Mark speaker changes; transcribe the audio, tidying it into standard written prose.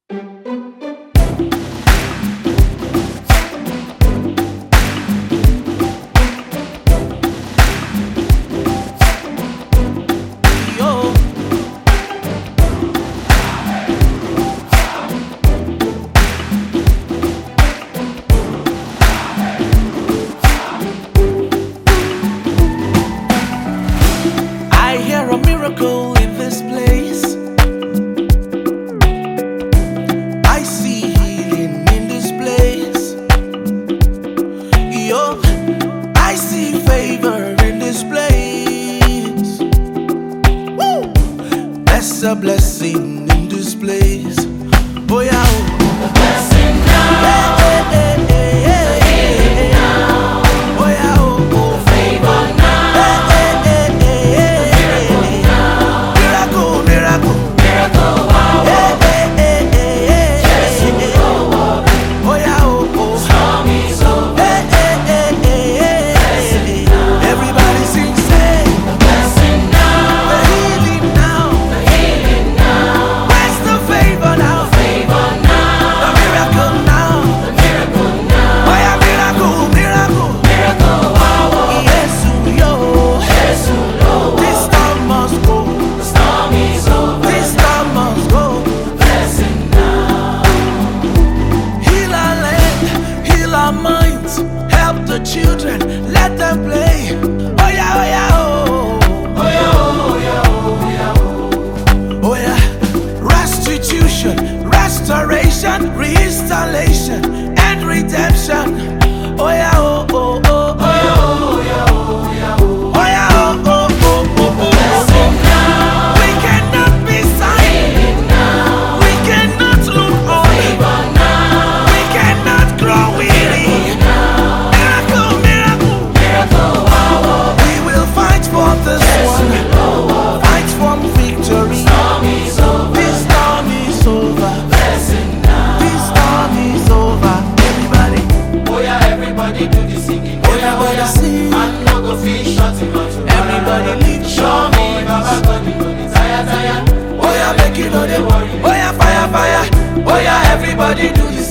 Speaker 1: I hear a miracle in this place. I see healing in this place. Yo, I see favor in this place. Woo! That's a blessing in this place. Oh yeah, oh.
Speaker 2: The blessing now.
Speaker 1: Yeah, yeah, yeah, yeah, yeah, yeah. Oh yeah, oh, oh.
Speaker 2: The favor now.
Speaker 1: Yeah, yeah, yeah, yeah, yeah, yeah. Miracle, miracle.
Speaker 2: Miracle wow.
Speaker 1: Yeah, yeah, yeah, yeah, yeah,
Speaker 2: Jesus
Speaker 1: yeah, yeah. Oh yeah, oh, oh.
Speaker 2: Storm is over.
Speaker 1: Yeah, yeah, yeah, yeah, yeah, yeah, yeah. Everybody sing, say.
Speaker 2: The blessing now.
Speaker 1: The healing now.
Speaker 2: The healing now.
Speaker 1: Where's the favor now?
Speaker 2: Favor now.
Speaker 1: The miracle now.
Speaker 2: The miracle now.
Speaker 1: Oh yeah, miracle, miracle.
Speaker 2: Miracle wow.
Speaker 1: Yes, yo.
Speaker 2: Jesus Lord.
Speaker 1: This storm must go.
Speaker 2: The storm is over.
Speaker 1: This storm must go.
Speaker 2: The blessing now.
Speaker 1: Heal our land, heal our minds, help the children, let them play. Oh yeah, oh yeah, oh.
Speaker 2: Oh yeah, oh yeah, oh yeah, oh.
Speaker 1: Oh yeah, restitution, restoration, reinstallation, and redemption. Oh yeah, oh, oh, oh,
Speaker 2: Oh yeah,
Speaker 1: oh.
Speaker 2: oh yeah, oh yeah, oh.
Speaker 1: Oh yeah, oh, oh, oh, oh, oh,
Speaker 2: Blessing
Speaker 1: oh.
Speaker 2: now.
Speaker 1: We cannot be silent,
Speaker 2: Healing now.
Speaker 1: we cannot look on,
Speaker 2: Favor now.
Speaker 1: we cannot grow weary.
Speaker 2: Now.
Speaker 1: Miracle, miracle.
Speaker 2: Miracle wow.
Speaker 1: We will fight for this one. Fight for victory.
Speaker 2: Storm is over.
Speaker 1: This storm is over.
Speaker 2: Blessing now.
Speaker 1: This storm is over. Everybody,
Speaker 2: Oh yeah, everybody do the singing. Oh yeah, oh yeah.
Speaker 1: sing.
Speaker 2: Man no go fish shut him out.
Speaker 1: Everybody lift
Speaker 2: Show
Speaker 1: your
Speaker 2: me,
Speaker 1: voice.
Speaker 2: Baba God, you know the tire.
Speaker 1: Oh yeah, make it know them. Oh yeah, fire, fire. Oh yeah, everybody do this.